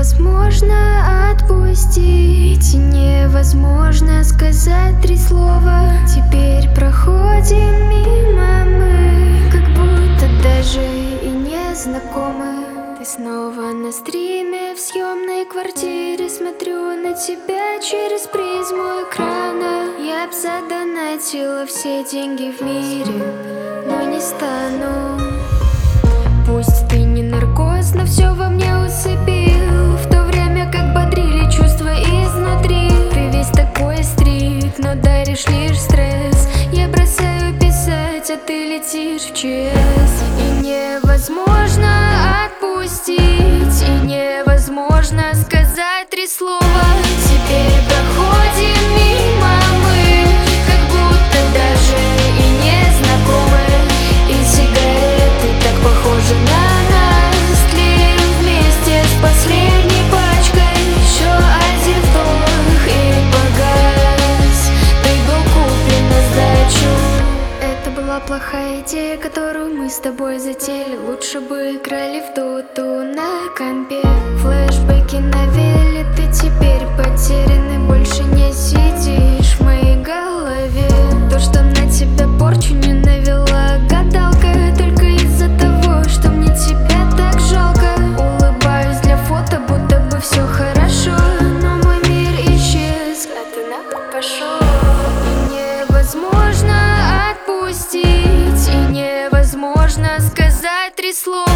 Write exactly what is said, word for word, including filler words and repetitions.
невозможно отпустить, невозможно сказать три слова. Теперь проходим мимо мы, как будто даже и не знакомы. Ты снова на стриме в съемной квартире, смотрю на тебя через призму экрана. Я б задонатила все деньги в мире, но не стану. Пусть ты не наркоз, но все во мне усыпил, в то время как бодрили чувства изнутри. Ты весь такой стрит, но даришь лишь стресс. Я бросаю писать, а ты летишь в ЧС. И невозможно отпустить, и невозможно сказать три слова. Теперь проходим мимо мы, как будто даже и не знакомы. И сигареты так похожи на нас, тлеем вместе с последней пачкой. Еще один вдох и погас, ты был куплен на сдачу. Это была плохая идея, которую мы с тобой затеяли. Лучше бы играли в доту на компе. Флэшбэки навели, ты теперь потерянный, больше не сидишь в моей голове. То, что на тебя порчу не навела гадалка, только из-за того, что мне тебя так жалко. Улыбаюсь для фото, будто бы все хорошо, но мой мир исчез, а ты нахуй пошел. Невозможно отпустить, и невозможно сказать три слова.